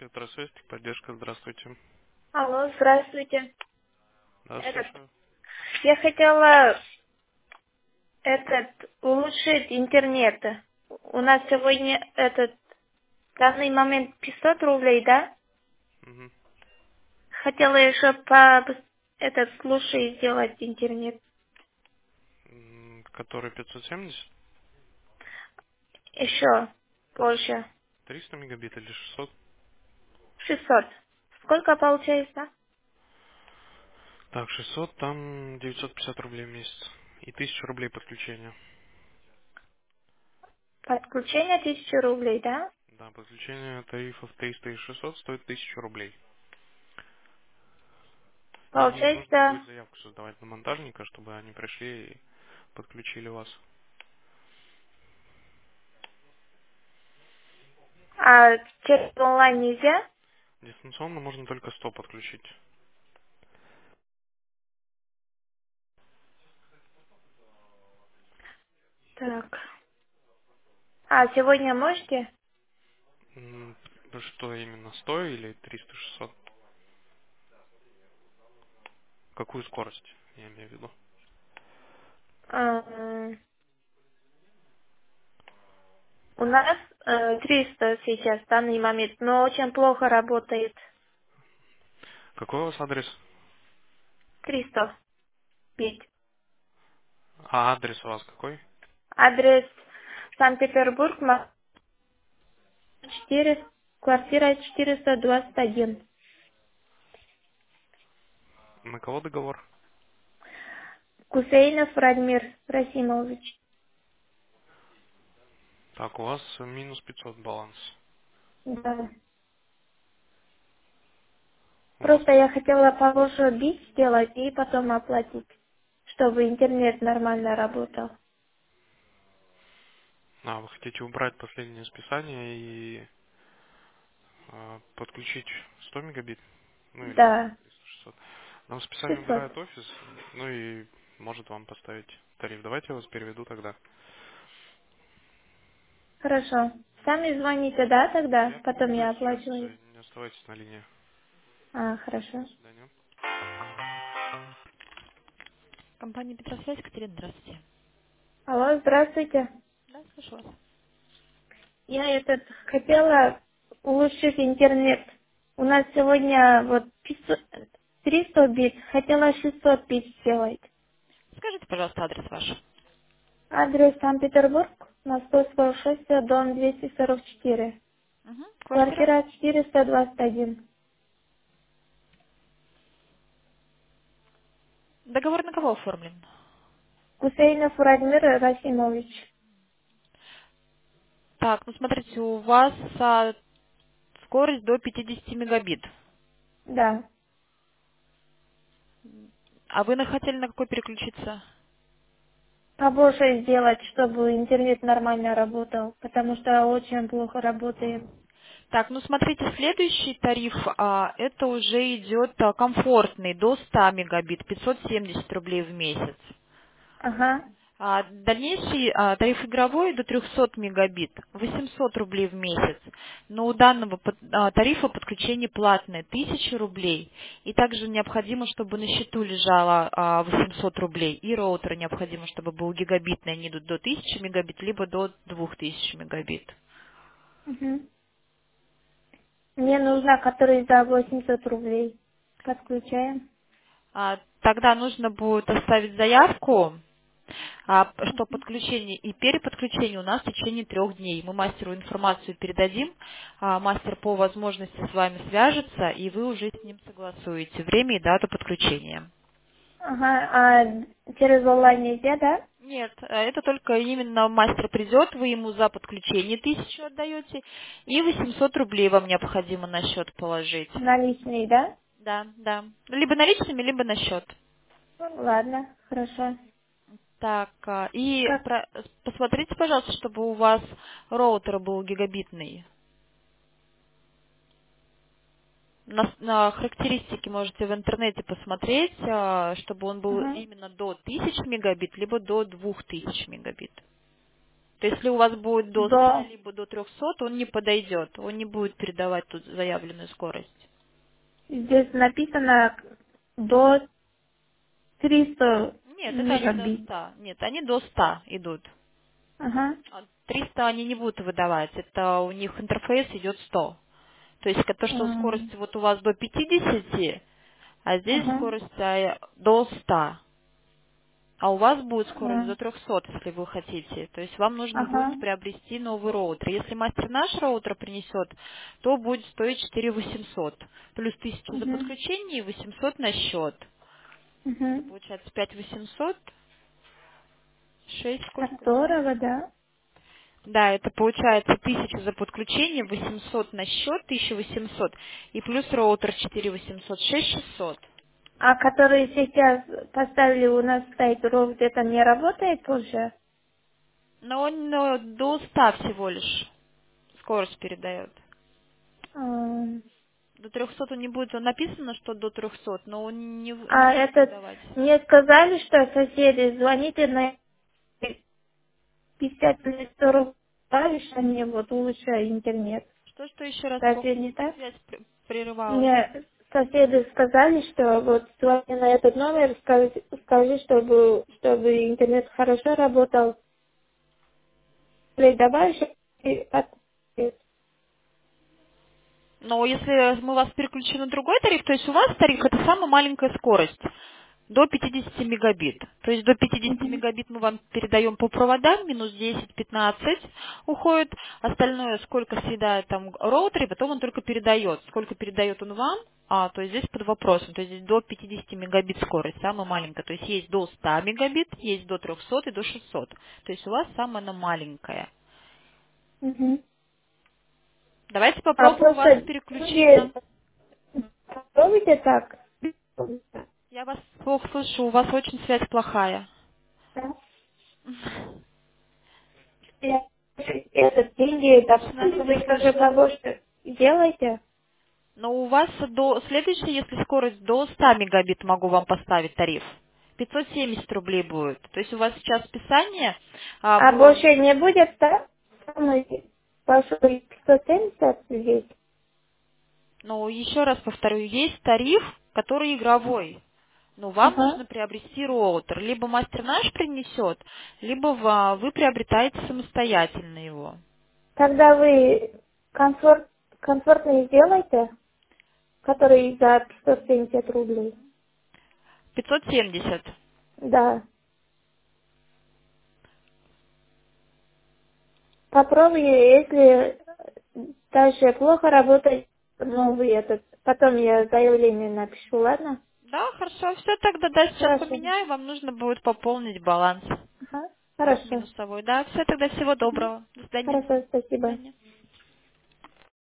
Электросвязь, поддержка, здравствуйте. Алло, здравствуйте. Да, Этот, слушаю. я хотела улучшить интернет. У нас сегодня в данный момент 500 рублей, да? Мгм. Хотела еще лучше сделать интернет. Который 570? Еще больше. 300 мегабит или 600? 600. Сколько получается? Так, 600, там 950 рублей в месяц. И 1000 рублей подключения. Подключение 1000 рублей, да? Да, подключение тарифов 300 и 600 стоит 1000 рублей. И нужно будет Получается, заявку создавать на монтажника, чтобы они пришли и подключили вас. а через онлайн нельзя? Дистанционно можно только 100 подключить. Так. А сегодня можете? Ну что именно, 100 или 300-600? Какую скорость, я имею в виду? М, У нас 300 сейчас в данный момент, но очень плохо работает. Какой у вас адрес? 300 бит. А адрес у вас какой? Адрес Санкт-Петербург, 4, квартира 421. На кого договор? Кусейнов Радмир Расимович. Так, у вас минус 500 баланс. Да. У вас... Просто я хотела побольше бит сделать и потом оплатить, чтобы интернет нормально работал. вы хотите убрать последнее списание и подключить 100 мегабит? Ну или Да, 300-600. Нам списание 600. убирает офис, ну и может вам поставить тариф. Давайте я вас переведу тогда. Хорошо. Сами звоните, да, тогда? Я Потом переведу я сейчас, оплачиваю. не оставайтесь на линии. До Хорошо. свидания. Компания Петросвязь, Катерина, здравствуйте. Алло, здравствуйте. Да, слышу вас. Я хотела улучшить интернет. У нас сегодня 300 бит, хотела 600 бит сделать. Скажите, пожалуйста, адрес ваш. Адрес Санкт-Петербург, Московского шоссе, дом 244. Угу. Квартира? Квартира 421. Договор на кого оформлен? Кусейнов Радмир Расимович. Так, ну смотрите, у вас скорость до 50 мегабит. Да. А вы хотели на какой переключиться? Побольше сделать, чтобы интернет нормально работал, потому что очень плохо работает. Так, ну смотрите, следующий тариф, это уже идет комфортный, до 100 мегабит, 570 рублей в месяц. Ага. Дальнейший тариф игровой до 300 мегабит, 800 рублей в месяц. Но у данного тарифа подключение платное, 1000 рублей. И также необходимо, чтобы на счету лежало 800 рублей. И роутер необходимо, чтобы был гигабитный, они идут до 1000 мегабит, либо до 2000 мегабит. Угу. Мне нужна, который за 800 рублей. Подключаем. Тогда нужно будет оставить заявку, что подключение и переподключение у нас в течение 3 дней. Мы мастеру информацию передадим, мастер по возможности с вами свяжется, и вы уже с ним согласуете время и дату подключения. Ага, а через онлайн нельзя, да? Нет, это только именно мастер придет, вы ему за подключение 1000 отдаете, и 800 рублей вам необходимо на счет положить. Наличный, да? Да, да. Либо наличными, либо на счет. Ну, ладно, хорошо. Так, и Как? посмотрите, пожалуйста, чтобы у вас роутер был гигабитный. На характеристики можете в интернете посмотреть, чтобы он был Ага. именно до 1000 мегабит, либо до 2000 мегабит. То есть, если у вас будет до 100 до, либо до 300, он не подойдет, он не будет передавать тут заявленную скорость. здесь написано до 300 Нет, это они до мегабит. 100. Нет, они до 100 идут. Ага. 300 они не будут выдавать, это у них интерфейс идет 100. То есть то, что скорость вот у вас до 50, а здесь Ага. скорость до 100. А у вас будет скорость Ага. до 300, если вы хотите. То есть вам нужно Ага. будет приобрести новый роутер. Если мастер наш роутер принесет, то будет стоить 4800. Плюс 1000 за Мгм. подключение и 800 на счет. Это Мгм. получается 5800, 6 сколько? Здорово, да. Да, это получается 1000 за подключение, 800 на счет, 1800. И плюс роутер 4800, 6600. А которые сейчас поставили у нас сайт ровд, это не работает уже? Но он до 100 всего лишь скорость передает. Ам, До 300 он не будет, написано, что до 300, но он не А будет этот, передавать. мне сказали, что соседи, звоните на 50 или 100 рублей, что мне вот лучше интернет. Что еще раз Разве не так? связь прерывалась? Мне соседи сказали, что вот звони на этот номер, скажи, чтобы интернет хорошо работал. Добавишь и Но если мы вас переключим на другой тариф, то есть у вас тариф это самая маленькая скорость, до 50 мегабит. То есть до 50 Мгм. мегабит мы вам передаем по проводам, минус 10-15 уходит, остальное сколько съедает там роутер, и потом он только передает. Сколько передает он вам, то есть здесь под вопросом, то есть здесь до 50 мегабит скорость, самая маленькая. То есть есть до 100 мегабит, есть до 300 и до 600. То есть у вас самая она маленькая. Мгм. Давайте А попробую вас просто переключить люди на... попробуйте так. Я вас плохо слышу, у вас очень связь плохая. Да. Я этот деньги, Совершенно допустим, не вы тоже слышно. побольше делаете. Но у вас до следующей, если скорость до 100 мегабит, могу вам поставить тариф. 570 рублей будет. То есть у вас сейчас списание А было... больше не будет, да? Самый большой 170 здесь. Ну, еще раз повторю, есть тариф, который игровой. Но вам Ага. нужно приобрести роутер. Либо мастер наш принесет, либо вы приобретаете самостоятельно его. Когда вы комфортный сделаете, который за 170 рублей. 570. Да. Попробуй, если дальше плохо работает, новый этот. Потом я заявление напишу, ладно? Да, хорошо. Все тогда, да, сейчас Хорошо. поменяю. Вам нужно будет пополнить баланс Ага. Хорошо. минусовой. Да, все тогда, всего Мгм. доброго. До свидания. Хорошо, До спасибо. свидания.